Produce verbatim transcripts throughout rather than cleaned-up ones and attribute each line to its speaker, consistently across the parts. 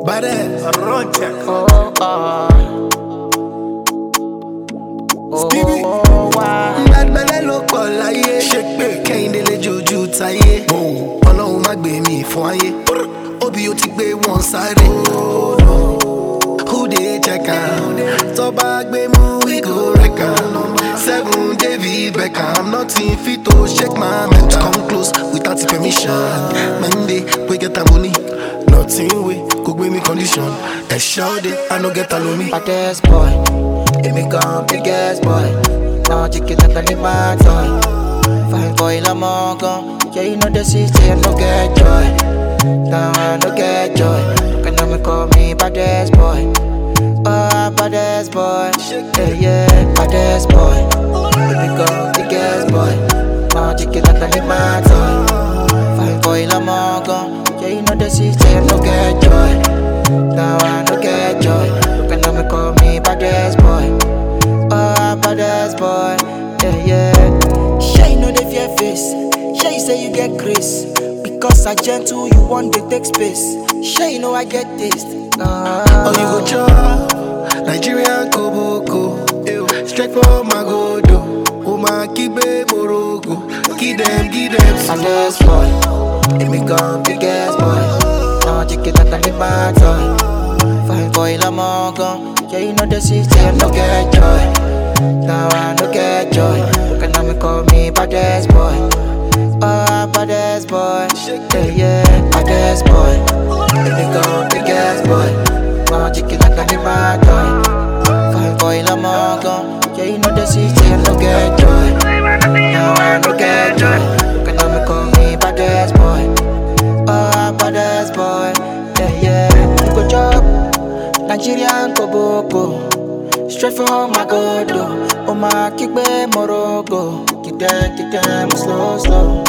Speaker 1: Badass. Run check.
Speaker 2: Oh, oh. Oh,
Speaker 1: Stevie.
Speaker 2: oh, wow.
Speaker 1: Bad belly ló pọ̀ láyé. Ṣépè Kẹ́hìndé lè jojú táyé. Ọlọ́run má gbé mi fún ayé. Obi ó ti gbé wọn sáré. Who dey check am? Tó bá gbé mú we go wreck am. Seven David Beckham, nothing fit to shake my mental. Come close without the permission. Monday we get the money. Nothing we could give me condition. A shout it, I no get alone me.
Speaker 2: Baddest boy, let me come biggest boy. Now chicken and I need my toy. Fine boy, la mongo. Yeah, you know the city, I no get joy. Now I no get joy. Can I call me baddest boy? Oh, baddest boy. Yeah, yeah, baddest boy. Let me come biggest boy. Now chicken and I need my toy. Fine boy, la mongo. Yeah, you know the city, I no get joy. Now I no get joy. Can I call me baddest boy? Oh, baddest boy. Yeah, yeah. Sure you know the fear face. Sure you say you get grace. Because I gentle, you want to take space. Sure you know I get taste. Uh,
Speaker 1: Oh, you go chop Nigerian Koboko. Straight for my godo. Oh, my kibe morogo. Give them, give them some.
Speaker 2: baddest boy. Let me come biggest boy. Now chicken that I need my toy. Fine boy, la mongo. Yeah, you know the city, I no get joy. Now I no get joy. Can I call me baddest boy? Oh, baddest boy. Yeah, yeah, baddest boy. Let me go biggest boy. Now chicken that I need my toy. Fine boy, la mongo. Yeah, you know the city, I no get joy. Now I no get joy. Can I call me baddest boy? Oh, baddest boy. Yeah, yeah. You go job. Nigerian Koboko. Straight from my godo. Oh, my kickbe morogo. Get them, get them slow, slow.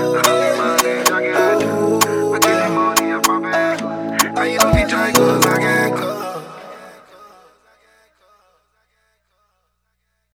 Speaker 1: I you know we try 'cause I get